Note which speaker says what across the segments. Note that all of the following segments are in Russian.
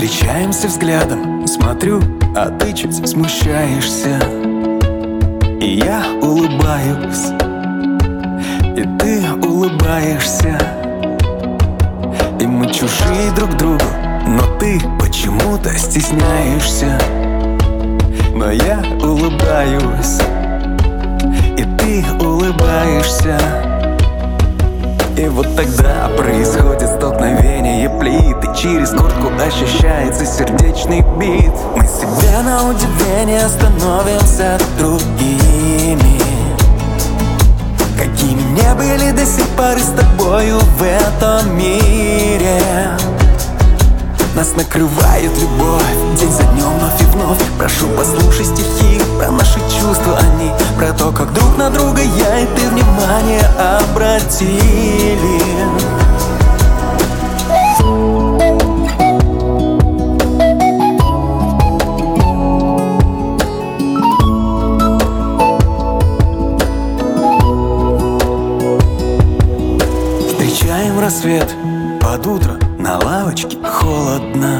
Speaker 1: Встречаемся взглядом, смотрю, а ты чуть смущаешься. И я улыбаюсь, и ты улыбаешься. И мы чужие друг другу, но ты почему-то стесняешься. Но я улыбаюсь, и ты улыбаешься. И вот тогда происходит столкновение плит, и через куртку ощущается сердечный бит. Мы себя на удивление становимся другими, какими не были до сих пор с тобою в этом мире. Нас накрывает любовь день за днем, вновь и вновь. Прошу, послушай стихи про наши чувства, они про то, как друг на друга я и ты внимание обратили. Встречаем рассвет под утро, на лавочке холодно,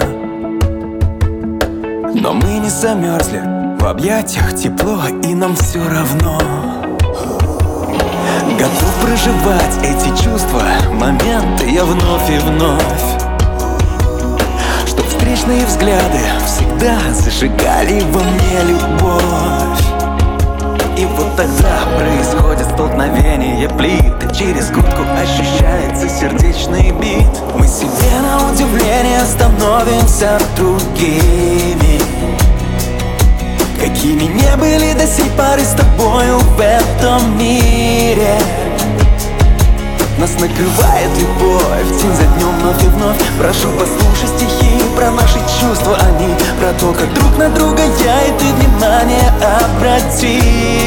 Speaker 1: но мы не замерзли, в объятиях тепло, и нам все равно. Готов проживать эти чувства, моменты я вновь и вновь, чтоб встречные взгляды всегда зажигали во мне любовь. И вот тогда происходит столкновение плит, и через куртку ощущается сердечный бит. Мы себе на удивление становимся другими, какими не были до сих пор с тобою в этом мире. Нас накрывает любовь день за днем, вновь и вновь. Прошу, послушай стихи про наши чувства, они про то, как друг на друга я и ты внимание обратили.